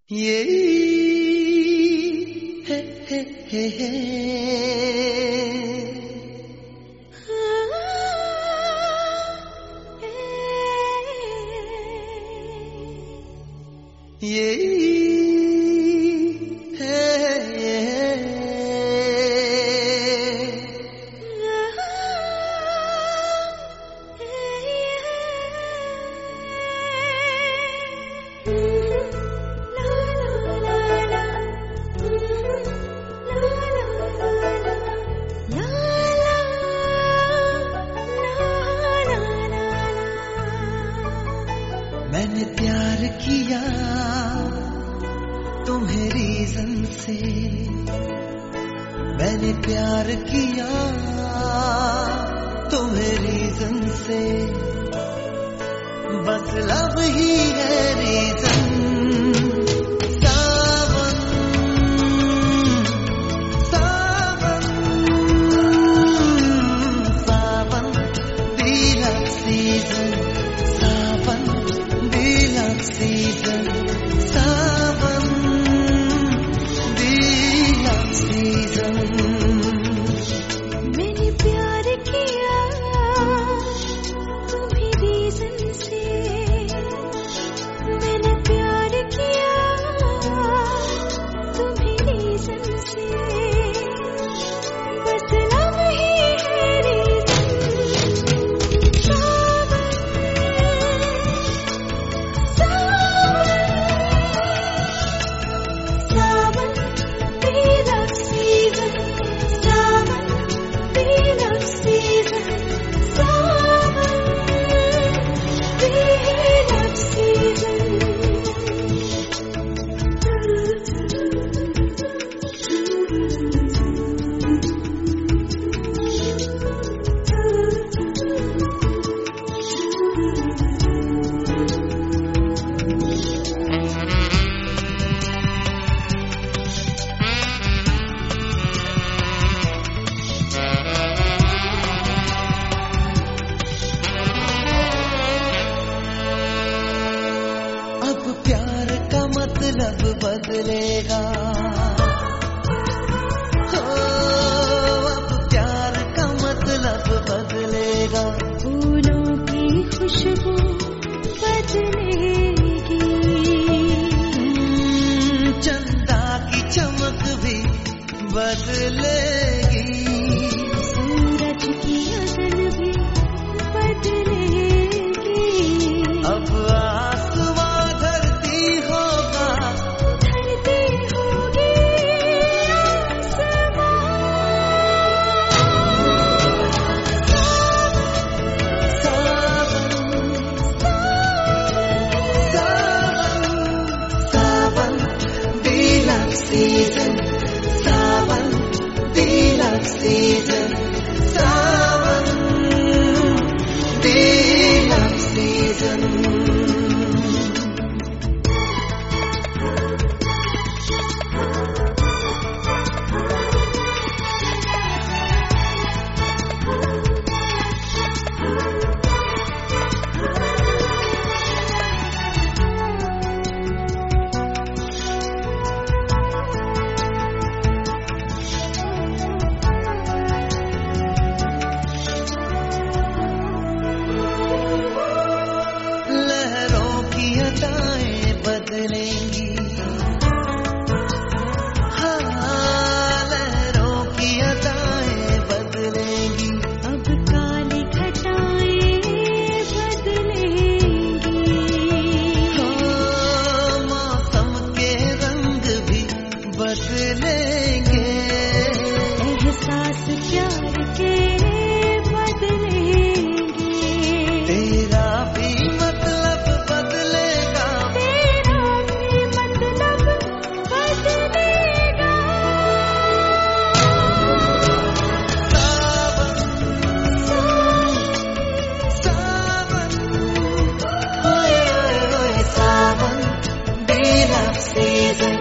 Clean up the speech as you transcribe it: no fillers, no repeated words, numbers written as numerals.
ये हे मैंने प्यार किया तुम्हें रीजन से, मैंने प्यार किया तुम्हें रीजन से, बस लव ही है रीजन। सावन सावन सावन बीला सीजन, सावन बीला सीजन, सावन बीला सीजन। मैंने प्यार किया तुम्हें रीजन से, मैंने प्यार किया तुम्हें रीजन से, बस लव ही है रीजन। सावन सावन बीला सीजन, सावन बीला सीजन, सावन बीला सीजन। अब प्यार का मतलब बदलेगा, हो अब प्यार का मतलब बदलेगा। फूलों की खुशबू बदलेगी, चंदा की चमक भी बदलेगी, सूरज की अगन भी बदलेगी। अब आसमां धरती होगा, धरती होगी आसमां। सावन सावन सावन बीला सीजन, सावन बीला सीजन, सावन बीला सीजन। लहरों की अदाएं बदलेंगी, हाँ लहरों की अदाएं बदलेंगी। अब काली घटाएं बदलेंगी, हाँ मौसम के रंग भी बदलेंगे, एहसास प्यार के बदलेंगे। तेरा भी मतलब बदलेगा, तेरा भी मतलब बदलेगा। सावन सावन ओए ओए ओए सावन बीला सीजन,